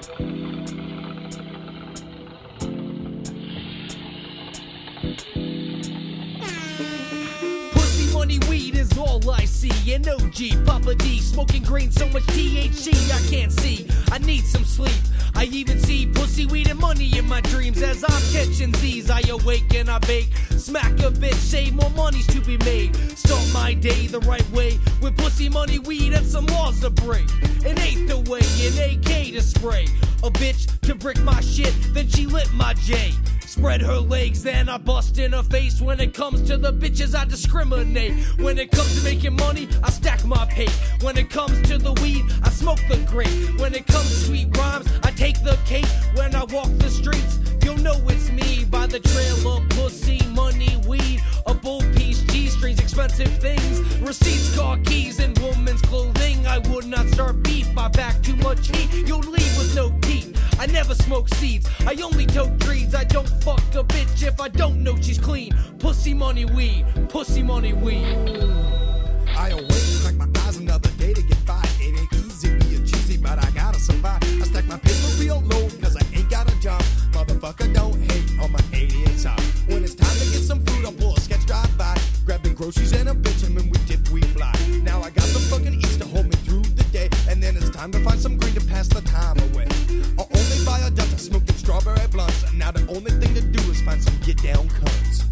Pussy, money, weed is all I see. An OG, Papa D, smoking green, so much THC I can't see. I need some sleep. I even see pussy, weed, and money in my dreams. As I'm catching Z's, I awake and I bake. Smack a bitch, say more money's to be made. Start my day the right way with pussy, money, weed, and some laws to break. An eighth away, an AK to spray. A bitch to brick my shit, then she lit my J. Spread her legs, then I bust in her face. When it comes to the bitches, I discriminate. When it comes to making money, I stack my pay. When it comes to the weed, I smoke the grape. When it comes to sweet rhymes, I take the cake. When I walk the streets, you'll know it's me. By the trail of pussy, money, weed, a bull piece, G-strings, expensive things, receipts, car keys, and woman's clothing. I would not start beef, I back too much heat. You'll leave with no teeth. I never smoke seeds, I only tote trees. I don't fuck a bitch if I don't know she's clean. Pussy, money, weed, pussy, money, weed. I awake, crack my eyes, another day to get by. It ain't easy being cheesy, but I gotta survive. I stack my paper real low, cause I ain't got a job. Motherfucker, don't hate on my 88 side. When it's time to get some food, I'll pull a sketch drive-by. Grabbing groceries and a bitch, and when we dip, we fly. Now I got some fucking eats to hold me through the day. And then it's time to find some green to pass the time away. I'll only buy a Dutch, I smoke them strawberry blunts. Now the only thing to do is find some get-down cunts.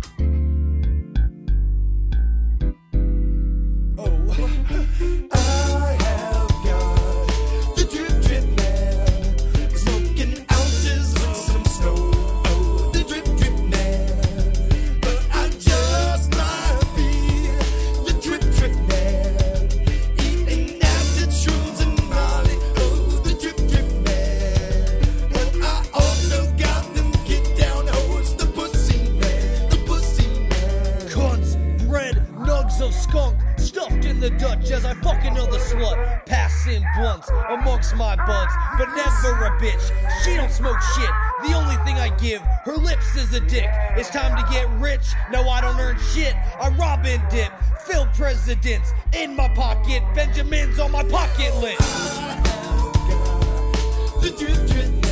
I have got the drip drip man, smoking ounces with some snow. Oh, the drip drip man, but I just might be the drip drip man, eating acid, shrooms, and Molly. Oh, the drip drip man, but I also got them get down hoes, the pussy man, the pussy man. Cunts, bread, nugs of skunk, stuffed in the Dutch as I fuck another slut. Passing blunts amongst my buds, but never a bitch. She don't smoke shit. The only thing I give her lips is a dick. It's time to get rich. No, I don't earn shit. I rob and dip. Fill presidents in my pocket. Benjamins on my pocket list. The drip drip